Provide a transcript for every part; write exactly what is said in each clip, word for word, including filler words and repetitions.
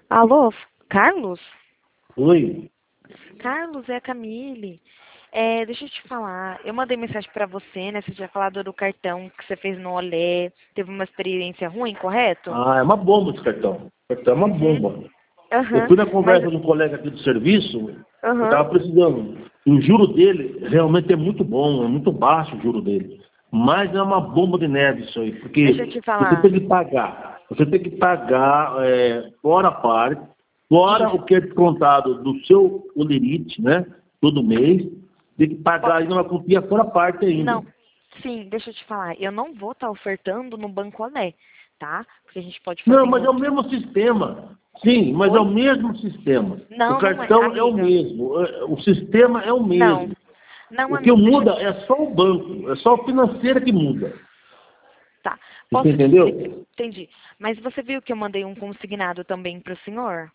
Alô, Carlos? Oi. Carlos, é a Camille. É, deixa eu te falar, eu mandei mensagem pra você, né? Você tinha falado do cartão que você fez no Olé, teve uma experiência ruim, correto? Ah, é uma bomba esse cartão. O cartão é uma Uhum. bomba. Eu Aham, fui na mas... conversa de um colega aqui do serviço, eu Aham. estava precisando. E o juro dele realmente é muito bom, é muito baixo o juro dele. Mas é uma bomba de neve isso aí, Deixa eu porque te você falar. tem que pagar. Você tem que pagar é, fora a parte, fora o Isso. que é descontado do seu olerite, né? Todo mês. Tem que pagar ainda uma quantia fora a parte ainda. Não, sim, deixa eu te falar. Eu não vou estar ofertando no Banco Olé, tá? Porque a gente pode fazer Não, em mas é o outro. mesmo sistema. Sim, mas é o Oi? mesmo sistema. O Não, não é, cartão é o amiga. mesmo. é- O sistema é o Não, mesmo. não, O que amiga, deixa eu muda te... é só o banco, é só o financeiro que muda. Tá, Você posso te explicar? entendeu? Entendi. Mas você viu que eu mandei um consignado também para o senhor?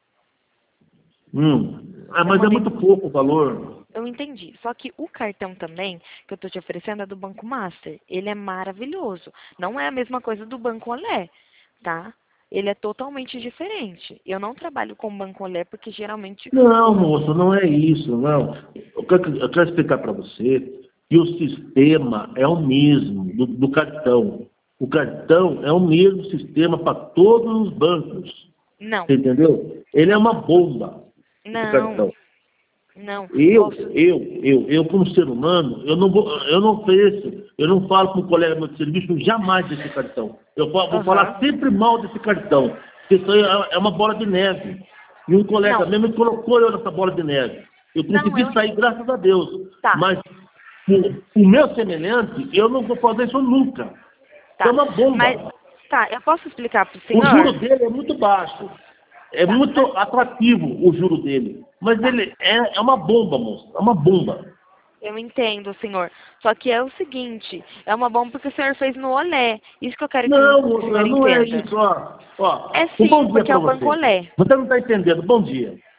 Hum. Ah, Eu mas é mandei muito um... pouco o valor. Eu entendi. Só que o cartão também que eu tô te oferecendo é do Banco Master. Ele é maravilhoso. Não é a mesma coisa do Banco Olé, tá? Ele é totalmente diferente. Eu não trabalho com Banco Olé porque geralmente Não, o... moço, não é isso, não. Eu quero, eu quero explicar para você que o sistema é o mesmo do, do cartão. O cartão é o mesmo sistema para todos os bancos. Não, Você entendeu? Ele é uma bomba, esse não, cartão. não. Eu, Posso... eu, eu, eu como ser humano, eu não vou, eu não ofereço, eu não falo para um colega meu de serviço jamais desse cartão. Eu fa- vou Aham. falar sempre mal desse cartão, porque isso aí é é uma bola de neve. E um colega Não, meu me colocou eu nessa bola de neve. Eu não, consegui eu... sair, graças a Deus. Tá, Mas o, o meu semelhante, eu não vou fazer isso nunca. Isso é tá. uma Mas, bomba. tá, eu posso explicar pro O juro senhor? dele é muito baixo. É Tá, muito mas... atrativo o juro dele. Mas Tá. ele é, é uma bomba, moço. É uma bomba. Eu entendo, senhor. Só que é o seguinte, é uma bomba porque o senhor fez no Olé. Isso que eu quero que Não, o senhor moça, não é entenda. isso. Ó, ó, É um bom sim, dia porque é para o Banco você. Olé. Você não está entendendo. Bom dia.